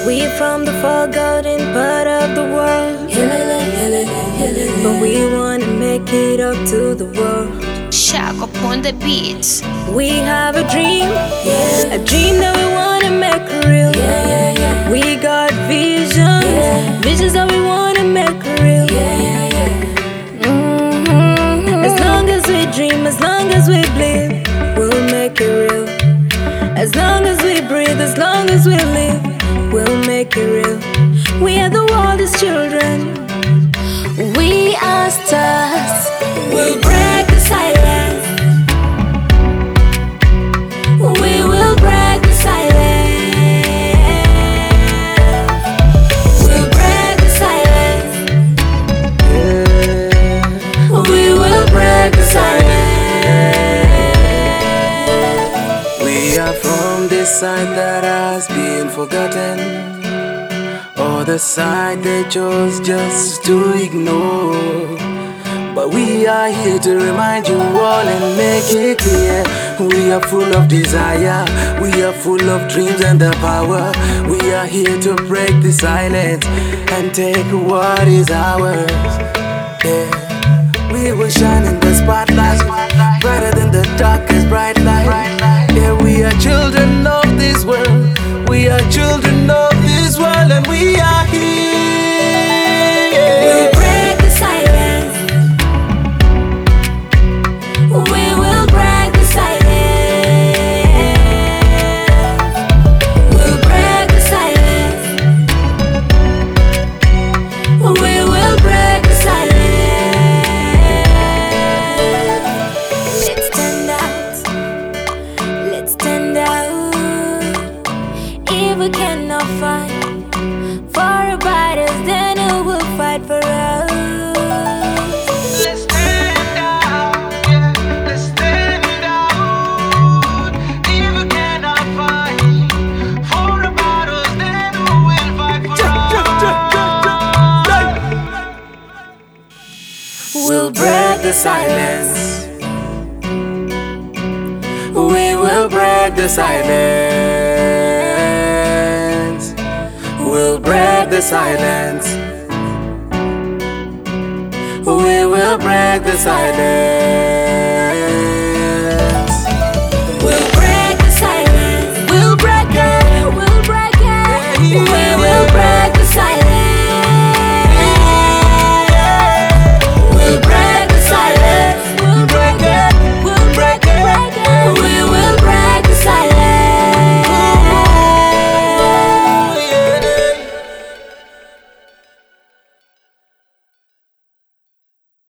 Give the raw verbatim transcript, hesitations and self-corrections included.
We from the forgotten part of the world, but we wanna make it up to the world. Shaq upon the beats. We have a dream, yeah. A dream that we wanna make real. Yeah, yeah, yeah. We got visions, yeah. Visions that we wanna make real. Yeah, yeah, yeah. Mm-hmm. As long as we dream, as long as we bleed, we'll make it real. As long as we breathe, as long as we live, we'll make it real. We are the wildest children. We are stars. We'll break the silence. We will break the silence. We'll break the silence. Yeah. We will break the silence. We are from this side that has been forgotten, or the side they chose just to ignore. But we are here to remind you all and make it clear. We are full of desire, we are full of dreams and the power. We are here to break the silence and take what is ours. Yeah. We will shine in the spotlight, brighter than the darkest bright light. Yeah, we are children of this world. We are children of this world, and we are here. We'll break the silence. We will break the silence. We'll break the silence. We will break the silence. Let's stand out. Let's stand out. If we cannot fight for our battles, then who will fight for us? Let's stand out, yeah, let's stand out. If we cannot fight for the battles, then who will fight for us? We'll break the silence. We will break the silence. We'll break the silence. We will break the silence.